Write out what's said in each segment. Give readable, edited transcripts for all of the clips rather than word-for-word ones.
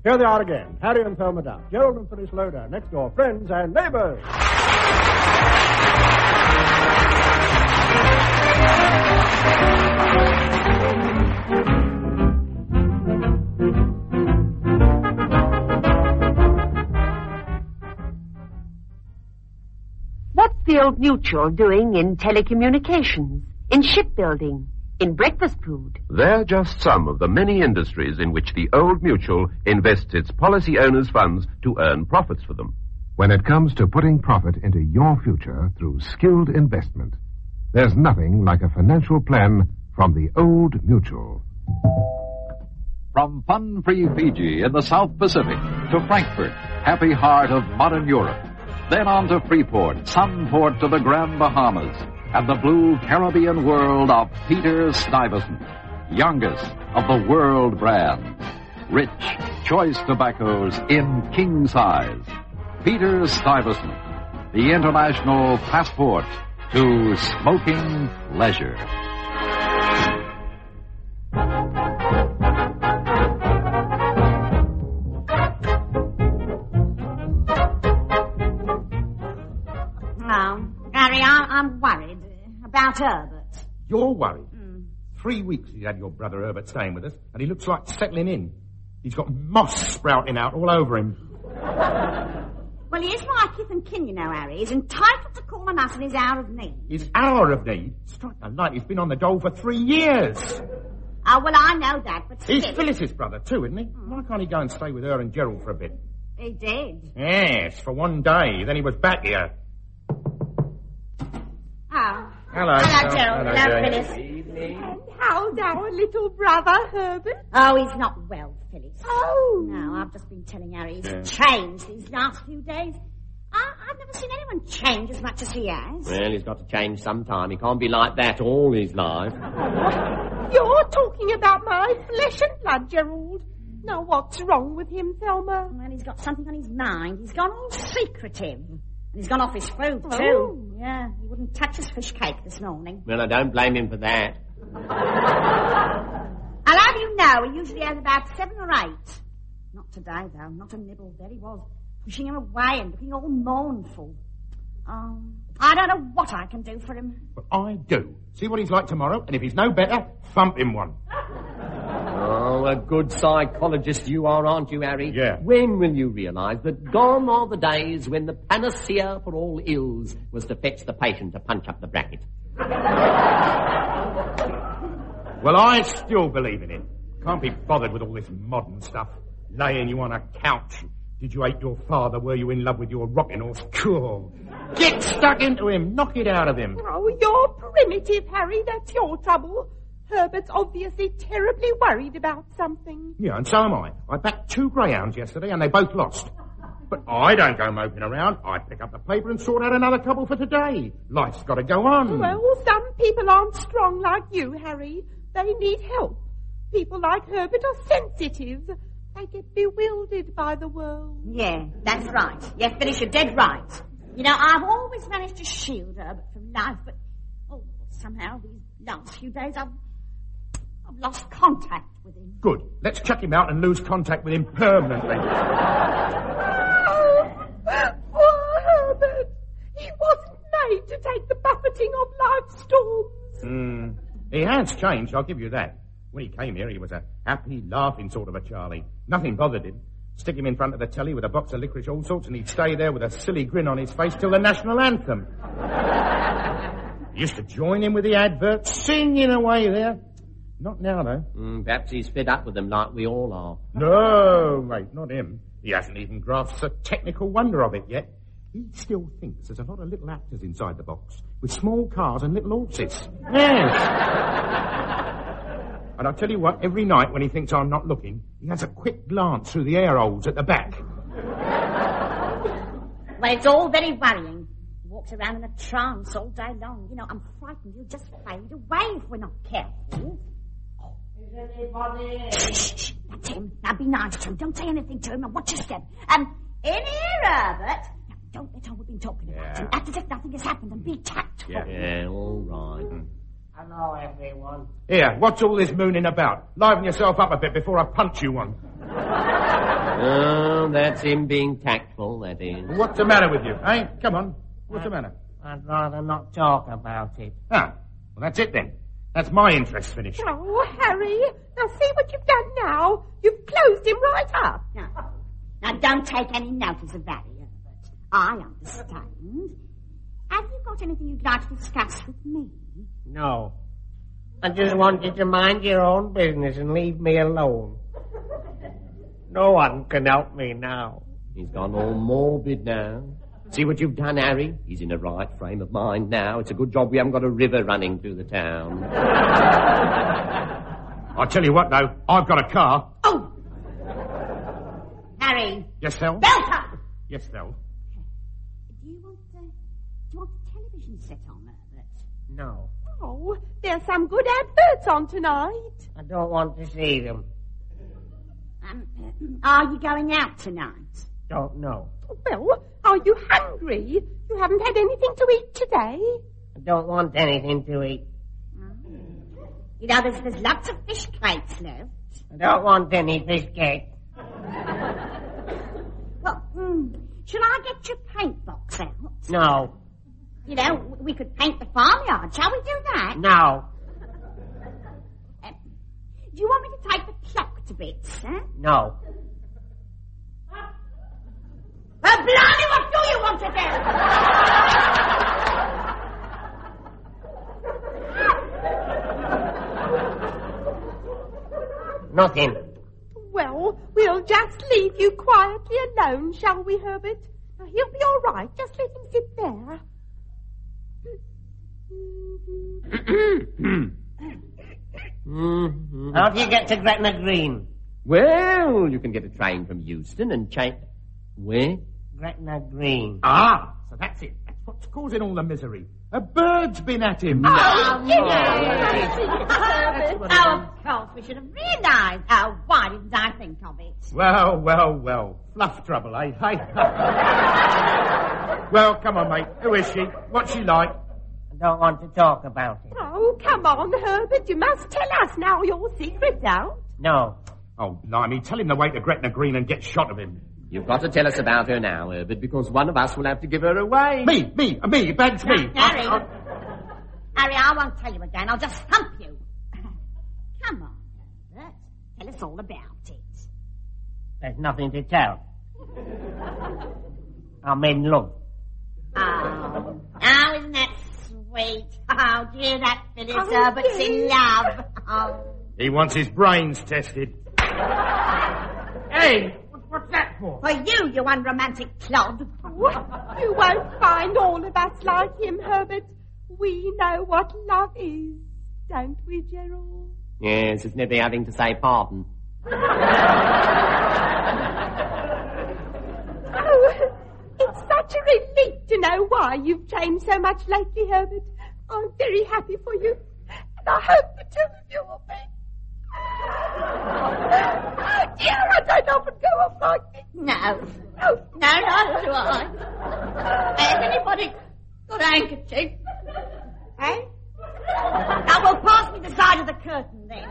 Here they are again, Harry and Thelma Duff, Gerald and Phyllis Loader, next door friends and neighbors. What's the Old Mutual doing in telecommunications, in shipbuilding, in breakfast food? They're just some of the many industries in which the Old Mutual invests its policy owners' funds to earn profits for them. When it comes to putting profit into your future through skilled investment, there's nothing like a financial plan from the Old Mutual. From fun-free Fiji in the South Pacific to Frankfurt, happy heart of modern Europe. Then on to Freeport, Sunport to the Grand Bahamas, and the blue Caribbean world of Peter Stuyvesant, youngest of the world brands. Rich, choice tobaccos in king size. Peter Stuyvesant, the international passport to smoking leisure. Harry, I'm worried about Herbert. You're worried? 3 weeks he's had your brother Herbert staying with us, and he looks like settling in. He's got moss sprouting out all over him. Well, he is my kith and kin, you know, Harry. He's entitled to call on us in his hour of need. His hour of need? Strike the light, he's been on the dole for 3 years. Oh, well, I know that, but still... He's Phyllis's brother, too, isn't he? Why can't he go and stay with her and Gerald for a bit? He did. Yes, for 1 day. Then he was back here. Oh. Hello. Hello, Gerald. Hello, Phyllis. And how's our little brother, Herbert? Oh, he's not well, Phyllis. Oh. No, I've just been telling Harry he's changed these last few days. I've never seen anyone change as much as he has. Well, he's got to change sometime. He can't be like that all his life. You're talking about my flesh and blood, Gerald. Now, what's wrong with him, Thelma? Well, he's got something on his mind. He's gone all secretive. And he's gone off his food, too. Oh. Yeah, he wouldn't touch his fish cake this morning. Well, I don't blame him for that. I'll have you know he usually has about 7 or 8. Not today, though. Not a nibble. There he was, pushing him away and looking all mournful. Oh, I don't know what I can do for him. But I do. See what he's like tomorrow, and if he's no better, thump him one. Oh, a good psychologist you are, aren't you, Harry? Yeah. When will you realise that gone are the days when the panacea for all ills was to fetch the patient to punch up the bracket? Well, I still believe in it. Can't be bothered with all this modern stuff. Laying you on a couch. Did you hate your father? Were you in love with your rocking horse? Cool. Get stuck into him. Knock it out of him. Oh, you're primitive, Harry. That's your trouble. Herbert's obviously terribly worried about something. Yeah, and so am I. I backed 2 greyhounds yesterday, and they both lost. But I don't go moping around. I pick up the paper and sort out another couple for today. Life's got to go on. Well, some people aren't strong like you, Harry. They need help. People like Herbert are sensitive. They get bewildered by the world. Yeah, that's right. Yes, Phyllis, you're dead right. You know, I've always managed to shield Herbert from life, but somehow these last few days I've lost contact with him. Good. Let's chuck him out and lose contact with him permanently. Poor Herbert. He wasn't made to take the buffeting of life's storms. He has changed, I'll give you that. When he came here, he was a happy, laughing sort of a Charlie. Nothing bothered him. Stick him in front of the telly with a box of licorice all sorts, and he'd stay there with a silly grin on his face till the national anthem. He used to join in with the adverts, singing away there. Not now, though. Perhaps he's fed up with them like we all are. No, mate, not him. He hasn't even grasped the technical wonder of it yet. He still thinks there's a lot of little actors inside the box, with small cars and little horses. Yes. And I'll tell you what, every night when he thinks I'm not looking, he has a quick glance through the air holes at the back. Well, it's all very worrying. He walks around in a trance all day long. You know, I'm frightened he'll just fade away if we're not careful. Is anybody? Shh, that's him. Now be nice to him. Don't say anything to him and watch your step. In here, Herbert. Now, don't let on we've been talking about him. Act as if nothing has happened and be tactful. Yeah, all right. Hello, everyone. Here, what's all this mooning about? Liven yourself up a bit before I punch you one. Oh, that's him being tactful, that is. What's the matter with you, eh? Come on. What's the matter? I'd rather not talk about it. Ah, well, that's it then. That's my interest finished. Oh, Harry, now see what you've done now. You've closed him right up. Now, don't take any notice of that, Herbert. I understand. Have you got anything you'd like to discuss with me? No. I just want you to mind your own business and leave me alone. No one can help me now. He's gone all morbid now. See what you've done, Harry? He's in a right frame of mind now. It's a good job we haven't got a river running through the town. I'll tell you what, though. I've got a car. Oh! Harry. Yes, Thel? Belter! Yes, Thel. Do you want the television set on, Herbert? No. Oh, there's some good adverts on tonight. I don't want to see them. Are you going out tonight? Don't know. Well, are you hungry? You haven't had anything to eat today. I don't want anything to eat. You know, there's lots of fish cakes left. I don't want any fish cake. Well, shall I get your paint box out? No. You know, we could paint the farmyard. Shall we do that? No. Do you want me to take the clock to bits, huh? No. Well, blimey, what do you want to do? Nothing. Well, we'll just leave you quietly alone, shall we, Herbert? Now, he'll be all right. Just let him sit there. How do you get to Gretna Green? Well, you can get a train from Euston and change... Where? Gretna Green. Ah, so that's it. That's what's causing all the misery. A bird's been at him. Oh, of course, we should have realised. Oh, why didn't I think of it? Well. Fluff trouble, eh? Hey. Well, come on, mate. Who is she? What's she like? I don't want to talk about it. Oh, come on, Herbert. You must tell us now your secret's out. No. Oh, blimey. Tell him the way to Gretna Green and get shot of him. You've got to tell us about her now, Herbert, because one of us will have to give her away. Me, Bags, me. Harry, I won't tell you again. I'll just thump you. Come on, Herbert. Tell us all about it. There's nothing to tell. I'm in love. Oh, isn't that sweet? Oh, dear, that Phyllis Herbert's in love. Oh. He wants his brains tested. Hey, what's that for? For you unromantic clod. You won't find all of us like him, Herbert. We know what love is, don't we, Gerald? Yes, it's never having to say pardon. Oh, it's such a relief to know why you've changed so much lately, Herbert. I'm very happy for you, and I hope the two of you will be. Oh, dear, I don't often go off like this. No, not do I. Has anybody got a handkerchief? Eh? Now, we'll pass me the side of the curtain, then.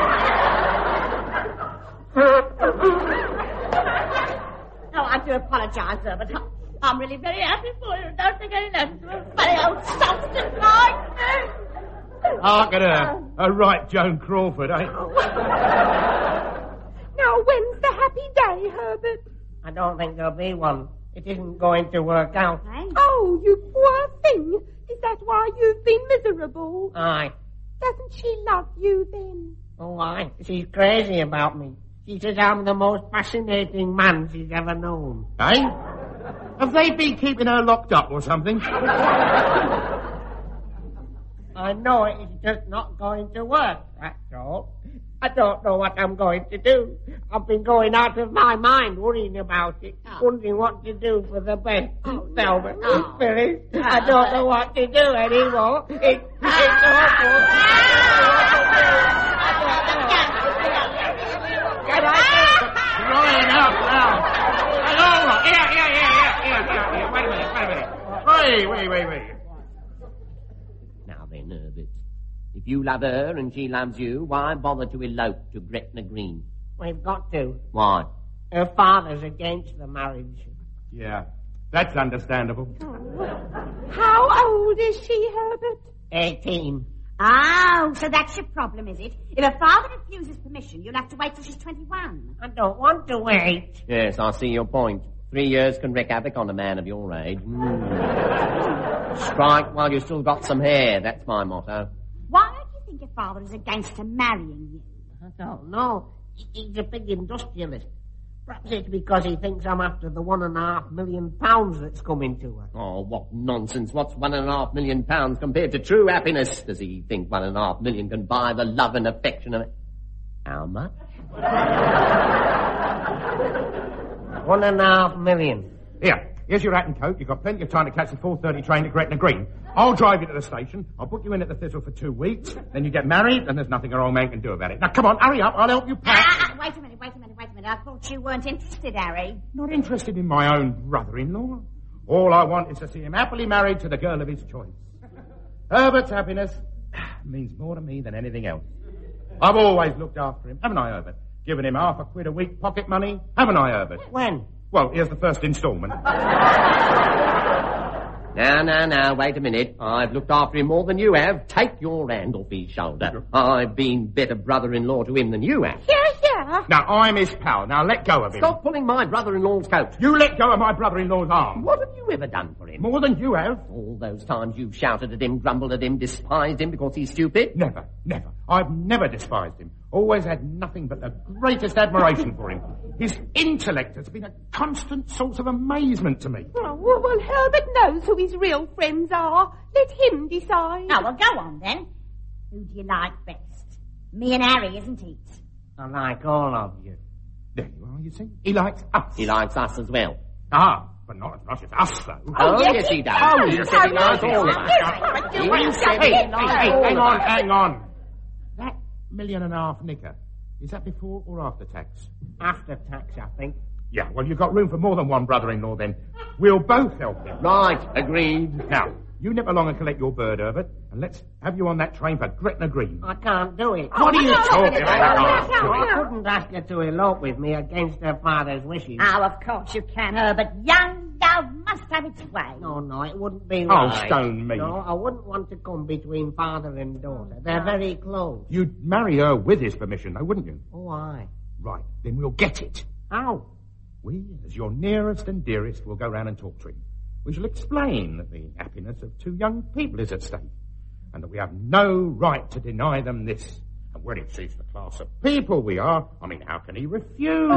No, I do apologise, sir, but I'm really very happy for you. Don't think any less of a funny old substance like me. Hark at her. A right Joan Crawford, eh? Now, when's the happy day, Herbert? I don't think there'll be one. It isn't going to work out. Eh? Oh, you poor thing. Is that why you've been miserable? Aye. Doesn't she love you, then? Oh, aye. She's crazy about me. She says I'm the most fascinating man she's ever known. Eh? Have they been keeping her locked up or something? I know it's just not going to work, that's all. I don't know what I'm going to do. I've been going out of my mind worrying about it, wondering what to do for the best. Velvet, Phyllis, I don't know what to do anymore. It's awful. Can I do? Crying out loud. Hello. Here. Wait a minute. Wait. Now then, Herbert, if you love her and she loves you, why bother to elope to Gretna Green? We've got to. Why? Her father's against the marriage. Yeah, that's understandable. How old is she, Herbert? 18. Oh, so that's your problem, is it? If her father refuses permission, you'll have to wait till she's 21. I don't want to wait. Yes, I see your point. 3 years can wreak havoc on a man of your age. Strike while you've still got some hair. That's my motto. Why do you think your father is against her marrying you? I don't know. He's a big industrialist. Perhaps it's because he thinks I'm after the £1.5 million that's coming to her. Oh, what nonsense. What's £1.5 million compared to true happiness? Does he think £1.5 million can buy the love and affection of it? How much? £1.5 million. Here's your hat and coat. You've got plenty of time to catch the 4:30 train to Gretna Green. I'll drive you to the station. I'll put you in at the Thistle for 2 weeks. Then you get married, and there's nothing a old man can do about it. Now, come on, hurry up. I'll help you pack. Wait a minute. I thought you weren't interested, Harry. Not interested in my own brother-in-law. All I want is to see him happily married to the girl of his choice. Herbert's happiness means more to me than anything else. I've always looked after him, haven't I, Herbert? Given him £50 a week pocket money, haven't I, Herbert? When? Well, here's the first instalment. Now, wait a minute. I've looked after him more than you have. Take your hand off his shoulder. I've been better brother-in-law to him than you have. Yeah. Now, I'm his pal. Now, let go of him. Stop pulling my brother-in-law's coat. You let go of my brother-in-law's arm. What have you ever done for him? More than you have. All those times you've shouted at him, grumbled at him, despised him because he's stupid? Never. I've never despised him. Always had nothing but the greatest admiration for him. His intellect has been a constant source of amazement to me. Oh, well, Herbert knows who his real friends are. Let him decide. Oh, well, go on, then. Who do you like best? Me and Harry, isn't it? I like all of you. There you are, you see. He likes us. He likes us as well. Ah, but not as much as us, though. Oh, yes, he does. Oh, he said he likes all of us. Hey, hang on. That $1.5 million knicker, is that before or after tax? After tax, I think. Yeah, well, you've got room for more than one brother-in-law, then. We'll both help him. Right, agreed. Now, you nip along and collect your bird, Herbert, and let's have you on that train for Gretna Green. I can't do it. What are you talking about? I couldn't ask her to elope with me against her father's wishes. Oh, of course you can, Herbert. Young love must have its way. No, it wouldn't be right. Oh, stone me. No, I wouldn't want to come between father and daughter. They're very close. You'd marry her with his permission, though, wouldn't you? Oh, aye. Right, then we'll get it. How? We, as your nearest and dearest, will go round and talk to him. We shall explain that the happiness of two young people is at stake, and that we have no right to deny them this. And when he sees the class of people we are, I mean, how can he refuse?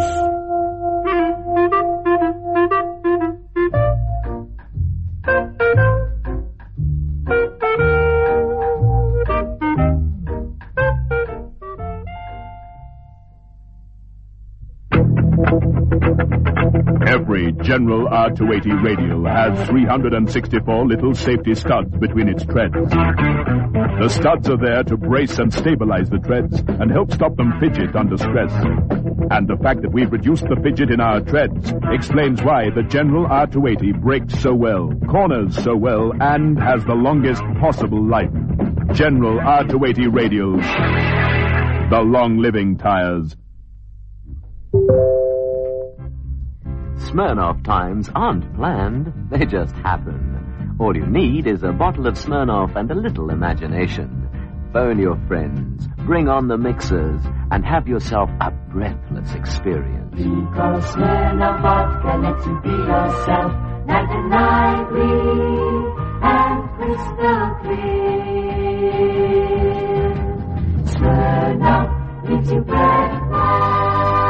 Every General R280 radial has 364 little safety studs between its treads. The studs are there to brace and stabilize the treads and help stop them fidget under stress. And the fact that we've reduced the fidget in our treads explains why the General R280 brakes so well, corners so well, and has the longest possible life. General R280 radials. The long-living tires. Smirnoff times aren't planned, they just happen. All you need is a bottle of Smirnoff and a little imagination. Phone your friends, bring on the mixers, and have yourself a breathless experience. Because Smirnoff vodka lets you be yourself, night and lively and crystal clear. Smirnoff leaves you breathless.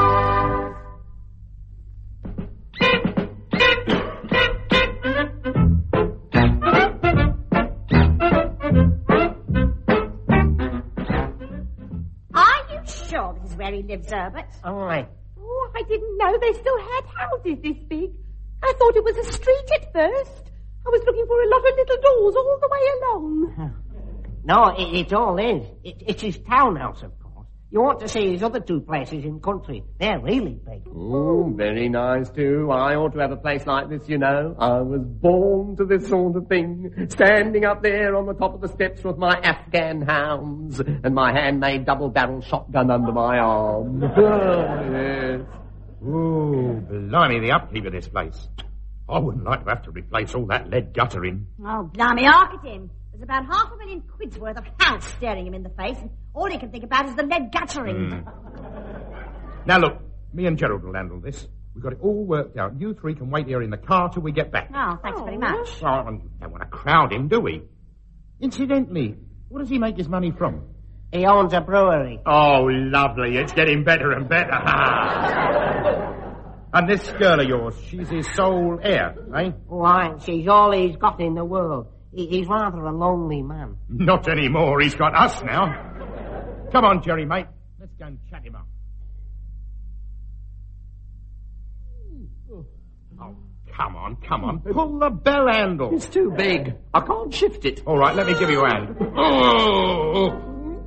Where he lives, Herbert. Aye. Oh, I didn't know they still had houses this big. I thought it was a street at first. I was looking for a lot of little doors all the way along. No, it all is. It's his townhouse, of course. You ought to see his other two places in country. They're really big. Oh, very nice, too. I ought to have a place like this, you know. I was born to this sort of thing. Standing up there on the top of the steps with my Afghan hounds and my handmade double-barrel shotgun under my arm. Yes. Ooh, blimey, the upkeep of this place. I wouldn't like to have to replace all that lead guttering. Oh, blimey, hark at him. There's about £500,000 worth of house staring him in the face, and all he can think about is the lead guttering. Now, look, me and Gerald will handle this. We've got it all worked out. You three can wait here in the car till we get back. Oh, thanks very much. Well, we don't want to crowd him, do we? Incidentally, what does he make his money from? He owns a brewery. Oh, lovely. It's getting better and better. And this girl of yours, she's his sole heir, eh? Why, she's all he's got in the world. He's rather a lonely man. Not anymore. He's got us now. Come on, Jerry, mate. Let's go and chat him up. Oh, come on. Pull the bell handle. It's too big. I can't shift it. All right, let me give you a hand. Oh.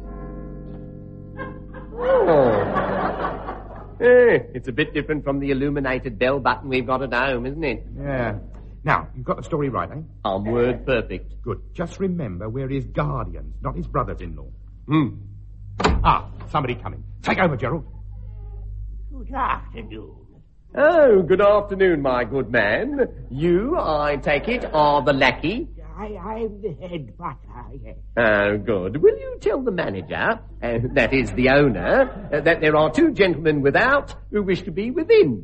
It's a bit different from the illuminated bell button we've got at home, isn't it? Yeah. Now, you've got the story right, eh? I'm word perfect. Good. Just remember we're his guardians, not his brothers-in-law. Somebody coming. Take over, Gerald. Good afternoon. Oh, good afternoon, my good man. You, I take it, are the lackey? I'm the head butler, yes. Oh, good. Will you tell the manager, that is the owner, that there are two gentlemen without who wish to be within?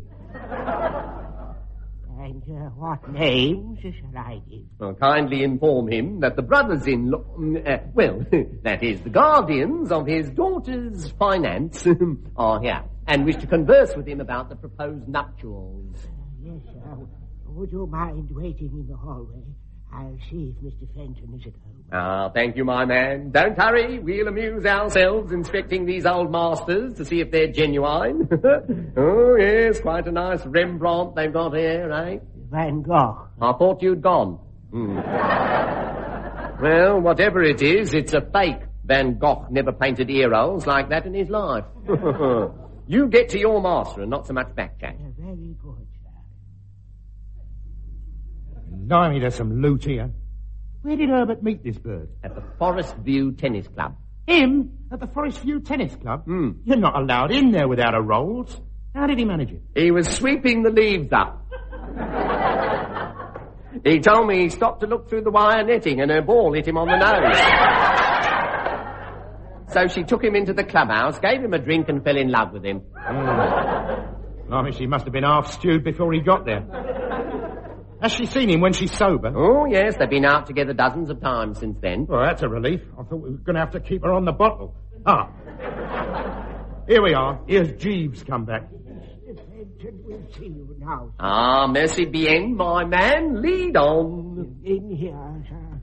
And what names shall I give? Well, kindly inform him that the brothers-in-law, that is, the guardians of his daughter's finance, are here, and wish to converse with him about the proposed nuptials. Yes, sir. Would you mind waiting in the hallway? I'll see if Mr. Fenton is at home. Thank you, my man. Don't hurry. We'll amuse ourselves inspecting these old masters to see if they're genuine. Oh, yes, quite a nice Rembrandt they've got here, eh? Van Gogh. I thought you'd gone. Well, whatever it is, it's a fake. Van Gogh never painted ear holes like that in his life. You get to your master and not so much backchat. Very good, sir. Blimey, there's some loot here. Where did Herbert meet this bird? At the Forest View Tennis Club. Him? At the Forest View Tennis Club? You're not allowed in there without a rolls. How did he manage it? He was sweeping the leaves up. He told me he stopped to look through the wire netting and her ball hit him on the nose. So she took him into the clubhouse, gave him a drink and fell in love with him. Blimey, she must have been half stewed before he got there. Has she seen him when she's sober? Oh, yes, they've been out together dozens of times since then. Well, that's a relief. I thought we were going to have to keep her on the bottle. Here we are. Here's Jeeves come back. Mr. Fenton will see you now, sir. Merci bien, my man. Lead on. In here, sir.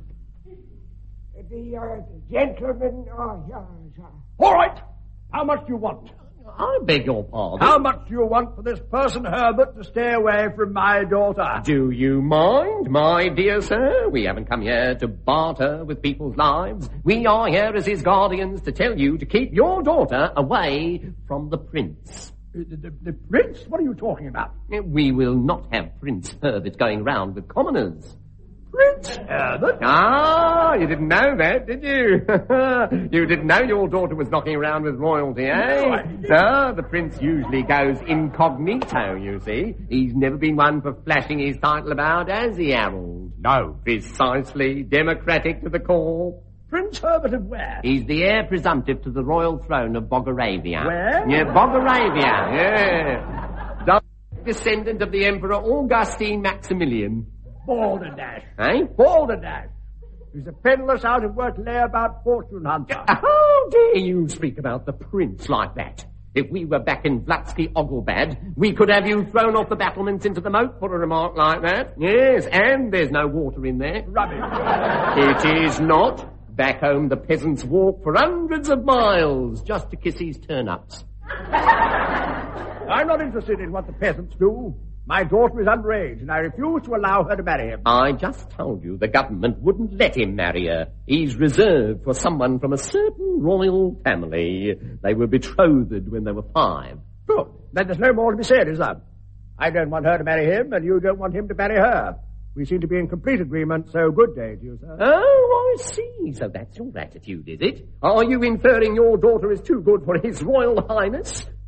The gentlemen are here, sir. All right. How much do you want? I beg your pardon. How much do you want for this person, Herbert, to stay away from my daughter? Do you mind, my dear sir? We haven't come here to barter with people's lives. We are here as his guardians to tell you to keep your daughter away from the prince. The prince? What are you talking about? We will not have Prince Herbert going round with commoners. Prince Herbert? You didn't know that, did you? You didn't know your daughter was knocking around with royalty, eh? No, I didn't. The prince usually goes incognito, you see. He's never been one for flashing his title about, has he, Harold? No. Precisely. Democratic to the core. Prince Herbert of where? He's the heir presumptive to the royal throne of Bogoravia. Where? Yeah, Bogoravia, yeah. Descendant of the Emperor Augustine Maximilian. Balderdash. Eh? Balderdash. He's a penniless, out-of-work layabout fortune hunter. How dare you speak about the prince like that? If we were back in Vlatsky Oglebad, we could have you thrown off the battlements into the moat for a remark like that. Yes, and there's no water in there. Rubbish. It is not. Back home, the peasants walk for hundreds of miles just to kiss his turnips. I'm not interested in what the peasants do. My daughter is underage, and I refuse to allow her to marry him. I just told you the government wouldn't let him marry her. He's reserved for someone from a certain royal family. They were betrothed when they were 5. Good. Then there's no more to be said, is there? I don't want her to marry him, and you don't want him to marry her. We seem to be in complete agreement, so good day to you, sir. Oh, I see. So that's your attitude, is it? Are you inferring your daughter is too good for His Royal Highness?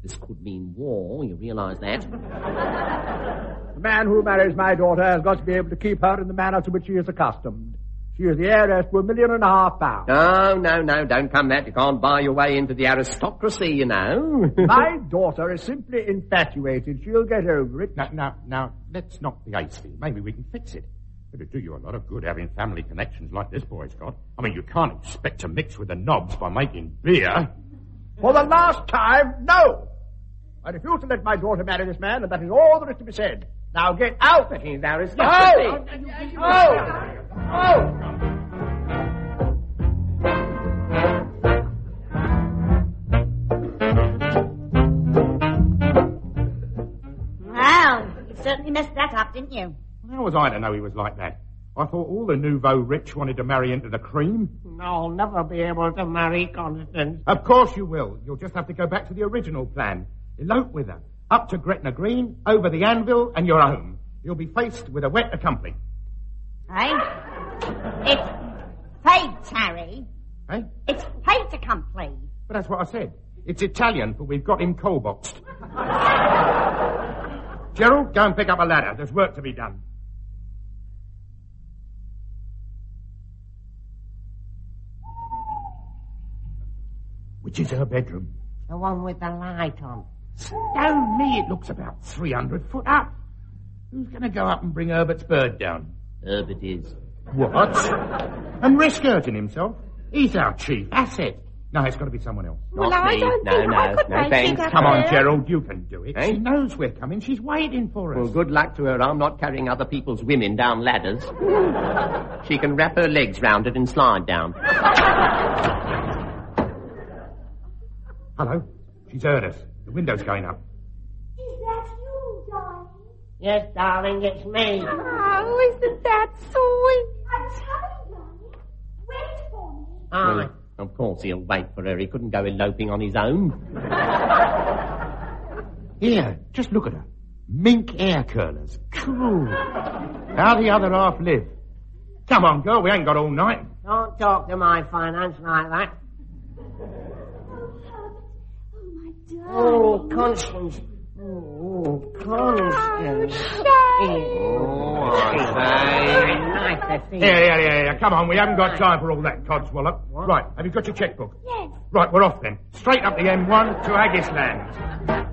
This could mean war, you realise that? The man who marries my daughter has got to be able to keep her in the manner to which she is accustomed. She is the heiress to £1.5 million. No, don't come that. You can't buy your way into the aristocracy, you know. My daughter is simply infatuated. She'll get over it. Now, let's not be hasty. Maybe we can fix it. It'd do you a lot of good having family connections like this boy's got. I mean, you can't expect to mix with the knobs by making beer. For the last time, no! I refuse to let my daughter marry this man, and that is all there is to be said. Now get out! That is aristocracy. Well, you certainly messed that up, didn't you? How was I to know he was like that? I thought all the nouveau rich wanted to marry into the cream. No, I'll never be able to marry Constance. Of course you will. You'll just have to go back to the original plan. Elope with her. Up to Gretna Green, over the anvil, and you're home. You'll be faced with a wet accompli. Eh? It's fate, Harry. Eh? It's fate accompli. But that's what I said. It's Italian, but we've got him coal-boxed. Gerald, go and pick up a ladder. There's work to be done. Which is her bedroom? The one with the light on. Stone me, it looks about 300 foot up. Who's going to go up and bring Herbert's bird down? Herbert is. What? And risk hurting himself? He's our chief asset. No, it's got to be someone else. Well, I don't think I could make thanks. it up Come on, there. Gerald, you can do it. Eh? She knows we're coming. She's waiting for us. Well, good luck to her. I'm not carrying other people's women down ladders. She can wrap her legs round it and slide down. Hello. She's heard us. The window's going up. Is that you, darling? Yes, darling, it's me. Oh, isn't that sweet? I'm coming, darling. Wait for me. Aye. Of course he'll wait for her. He couldn't go eloping on his own. Here, just look at her. Mink hair curlers. Cool. How the other half live? Come on, girl, we ain't got all night. Don't talk to my finance like that. Oh, Constance. Oh, Constance. Oh, I Nice to see you. Here. Come on, we haven't got time for all that codswallop. Right, have you got your checkbook? Yes. Right, we're off then. Straight up the M1 to Aggisland.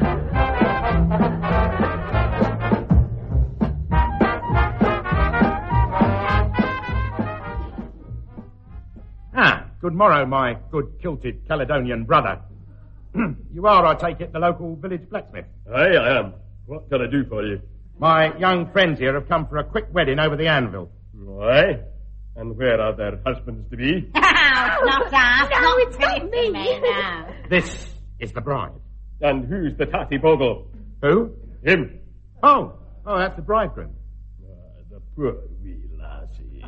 Good morrow, my good kilted Caledonian brother. You are, I take it, the local village blacksmith? Aye, I am. What can I do for you? My young friends here have come for a quick wedding over the anvil. Aye? And where are their husbands to be? It's not us. No, it's not me. No. This is the bride. And who's the tatty bogle? Who? Him. Oh, that's the bridegroom. The poor wee lassie.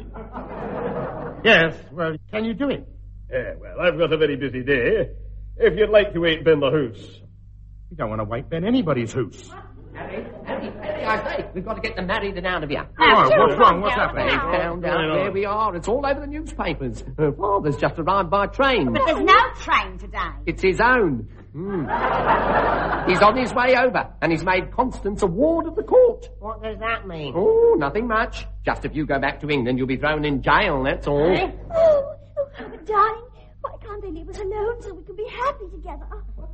Yes, well, can you do it? Well, I've got a very busy day. If you'd like to wait Ben the hoose. You don't want to wait Ben anybody's hoose. Harry, I say, we've got to get them married and out of here. Oh, what's wrong? What's happening? They found out where we are. It's all over the newspapers. Her father's just arrived by train. But there's no train today. It's his own. He's on his way over, and he's made Constance a ward of the court. What does that mean? Oh, nothing much. Just if you go back to England, you'll be thrown in jail, that's all. Oh, Herbert, darling, why can't they leave us alone so we can be happy together?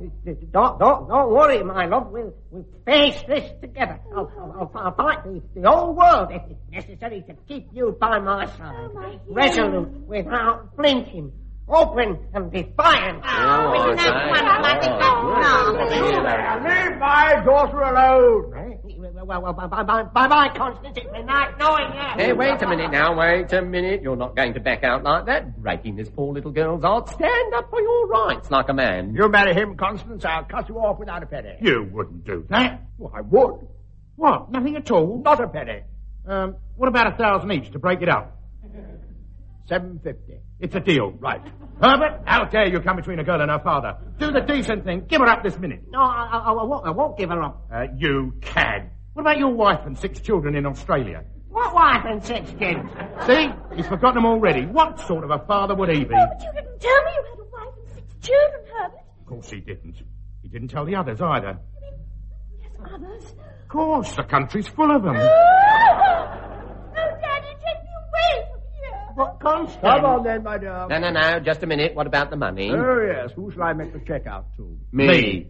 Don't worry, my love. We'll face this together. I'll fight the whole world if it's necessary to keep you by my side. Resolute, without flinching, open and defiant. Isn't that wonderful? Leave my daughter alone. Well, bye-bye, Constance. It's been nice knowing you. Hey, wait a minute now, wait a minute. You're not going to back out like that, breaking this poor little girl's heart. Stand up for your rights like a man. You marry him, Constance, I'll cut you off without a penny. You wouldn't do that. Well, I would. What? Nothing at all? Not a penny. What about 1,000 each to break it up? $750. It's a deal. Right. Herbert, how dare you come between a girl and her father? Do the decent thing. Give her up this minute. No, I won't give her up. You cad. What about your wife and 6 children in Australia? What wife and 6 kids? See? He's forgotten them already. What sort of a father would he be? Oh, but you didn't tell me you had a wife and 6 children, Herbert. Of course he didn't. He didn't tell the others either. Yes, others. Of course, the country's full of them. Oh, Daddy, take me away from here. But Constance... Come on then, my dear. No, just a minute. What about the money? Oh, yes. Who shall I make the check out to? Me.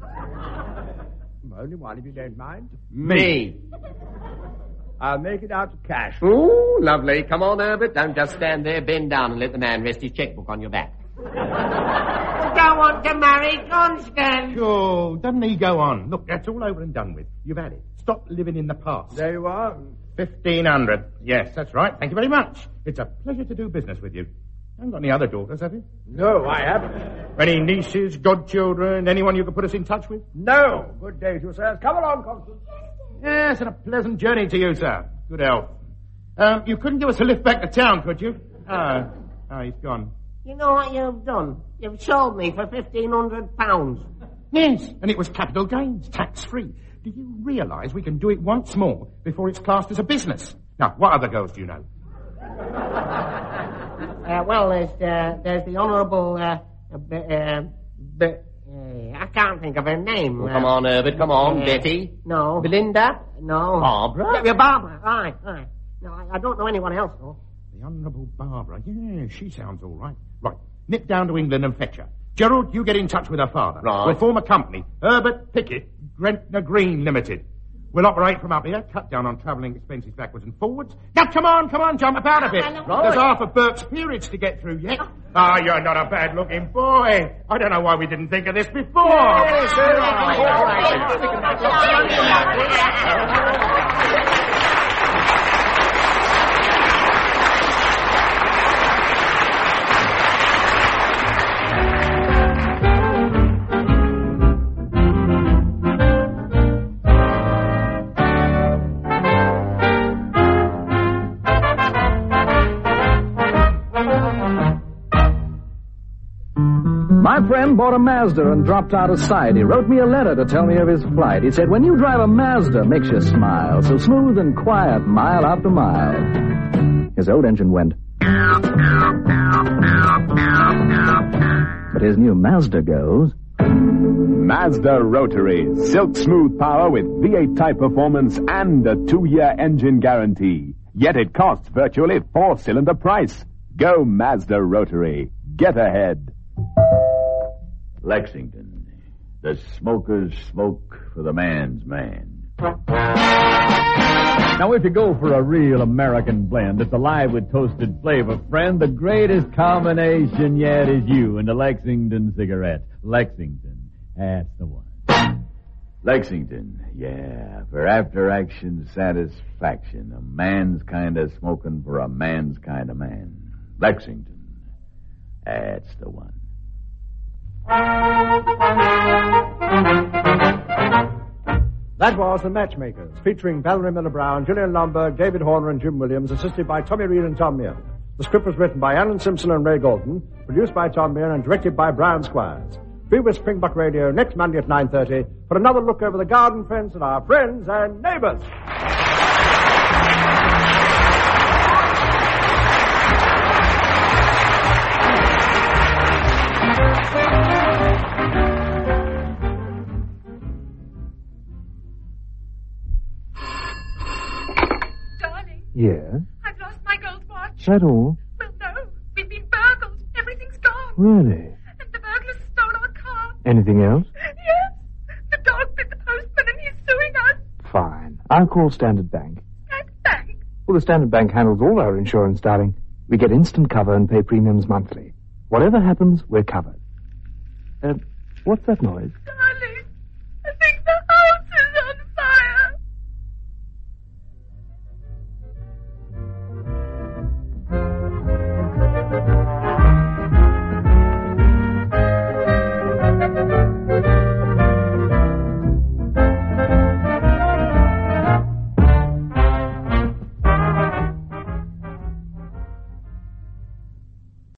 Only one, if you don't mind. Me. I'll make it out to cash. Ooh, lovely. Come on, Herbert. Don't just stand there, bend down and let the man rest his checkbook on your back. I don't want to marry Constance. Oh, doesn't he go on? Look, that's all over and done with. You've had it. Stop living in the past. There you are. 1,500. Yes, that's right. Thank you very much. It's a pleasure to do business with you. Haven't got any other daughters, have you? No, I haven't. Any nieces, godchildren, anyone you could put us in touch with? No. Good day to you, sir. Come along, Constance. Yes, and a pleasant journey to you, sir. Good health. You couldn't give us a lift back to town, could you? He's gone. You know what you've done? You've sold me for £1,500. Yes, and it was capital gains, tax-free. Do you realise we can do it once more before it's classed as a business? Now, what other girls do you know? Well, there's the Honourable, I can't think of her name. Well, come on, Herbert, come on. Betty? No. Belinda? No. Barbara? Yeah, Barbara, right. No, I don't know anyone else, though. The Honourable Barbara. Yeah, she sounds all right. Right, nip down to England and fetch her. Gerald, you get in touch with her father. Right. We'll form a company. Herbert Pickett, Gretna Green Limited. We'll operate from up here, cut down on travelling expenses backwards and forwards. Now, come on, jump about a bit. Right. There's half of Burke's Peerage to get through yet. Ah, you're not a bad-looking boy. I don't know why we didn't think of this before. My friend bought a Mazda and dropped out of sight. He wrote me a letter to tell me of his flight. He said, when you drive a Mazda, makes you smile. So smooth and quiet, mile after mile. His old engine went. But his new Mazda goes. Mazda Rotary. Silk smooth power with V8 type performance and a 2-year engine guarantee. Yet it costs virtually 4-cylinder price. Go Mazda Rotary. Get ahead. Lexington. The smokers smoke for the man's man. Now, if you go for a real American blend, it's alive with toasted flavor, friend. The greatest combination yet is you and the Lexington cigarette. Lexington, that's the one. Lexington, yeah, for after-action satisfaction. A man's kind of smoking for a man's kind of man. Lexington, that's the one. That was The Matchmakers, featuring Valerie Miller Brown, Gillian Lomberg, David Horner, and Jim Williams, assisted by Tommy Reed and Tom Meehan. The script was written by Alan Simpson and Ray Golden, produced by Tom Meehan, and directed by Brian Squires. Be with Springbok Radio next Monday at 9:30 for another look over the garden fence and our friends and neighbors. Yes? I've lost my gold watch. That all? Well, no. We've been burgled. Everything's gone. Really? And the burglars stole our car. Anything else? Yes. The dog bit the postman and he's suing us. Fine. I'll call Standard Bank. Standard Bank? Well, the Standard Bank handles all our insurance, darling. We get instant cover and pay premiums monthly. Whatever happens, we're covered. What's that noise?